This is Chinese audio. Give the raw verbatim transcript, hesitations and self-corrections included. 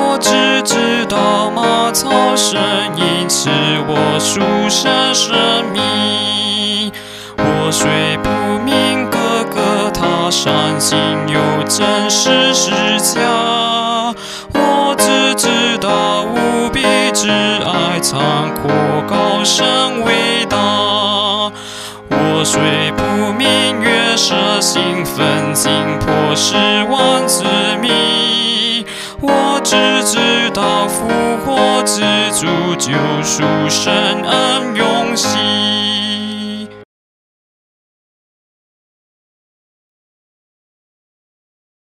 我只知道马槽声音是我赎身生命，我虽不明哥哥他善行有真实是假，我只知道无比之爱残阔高深伟大。我虽不明月射星分金破十万之谜，我只知道复活之主救赎神恩永惜。